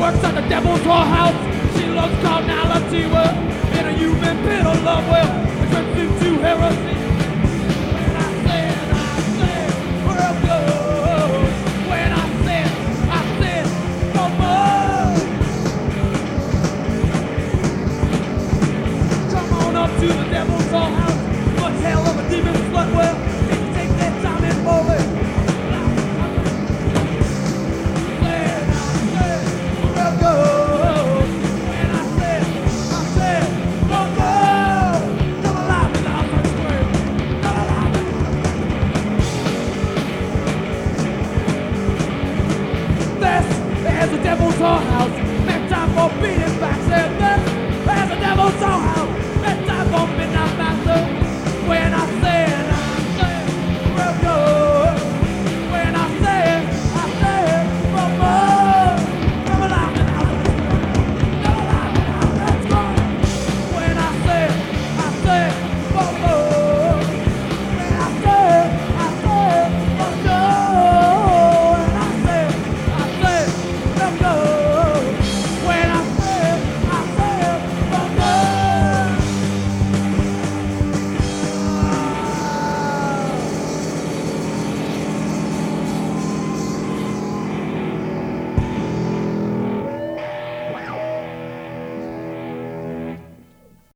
works at the devil's whorehouse. She loves carnality, well, in a human pit of love, well, it turns into heresy. When I said, well, good. When I said, no more. Come on up to the devil's whorehouse. Much hell of a demon slut, well, take that time and move it. As the devil's whorehouse.